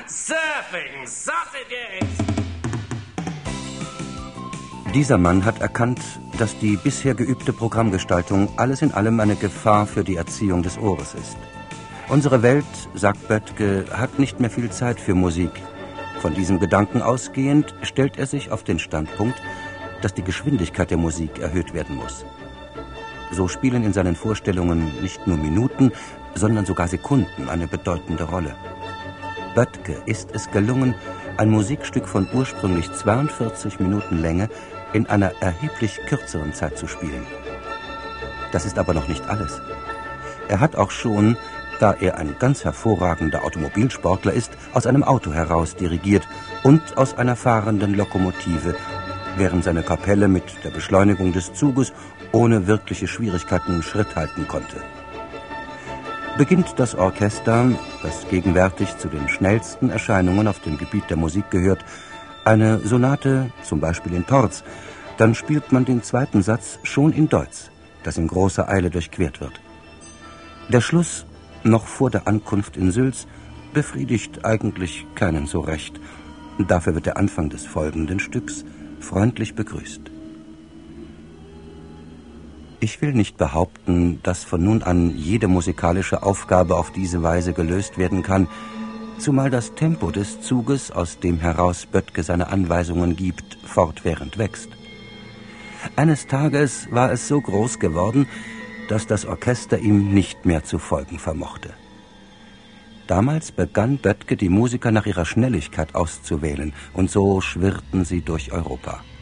Surfing sausages! Dieser Mann hat erkannt, dass die bisher geübte Programmgestaltung alles in allem eine Gefahr für die Erziehung des Ohres ist. Unsere Welt, sagt Böttge, hat nicht mehr viel Zeit für Musik. Von diesem Gedanken ausgehend stellt er sich auf den Standpunkt, dass die Geschwindigkeit der Musik erhöht werden muss. So spielen in seinen Vorstellungen nicht nur Minuten, sondern sogar Sekunden eine bedeutende Rolle. Böttge ist es gelungen, ein Musikstück von ursprünglich 42 Minuten Länge in einer erheblich kürzeren Zeit zu spielen. Das ist aber noch nicht alles. Er hat auch schon, da er ein ganz hervorragender Automobilsportler ist, aus einem Auto heraus dirigiert und aus einer fahrenden Lokomotive, während seine Kapelle mit der Beschleunigung des Zuges ohne wirkliche Schwierigkeiten Schritt halten konnte. Beginnt das Orchester, das gegenwärtig zu den schnellsten Erscheinungen auf dem Gebiet der Musik gehört, eine Sonate, zum Beispiel in Torz, dann spielt man den zweiten Satz schon in Deutz, das in großer Eile durchquert wird. Der Schluss, noch vor der Ankunft in Sülz, befriedigt eigentlich keinen so recht. Dafür wird der Anfang des folgenden Stücks freundlich begrüßt. Ich will nicht behaupten, dass von nun an jede musikalische Aufgabe auf diese Weise gelöst werden kann, zumal das Tempo des Zuges, aus dem heraus Böttge seine Anweisungen gibt, fortwährend wächst. Eines Tages war es so groß geworden, dass das Orchester ihm nicht mehr zu folgen vermochte. Damals begann Böttge, die Musiker nach ihrer Schnelligkeit auszuwählen, und so schwirrten sie durch Europa.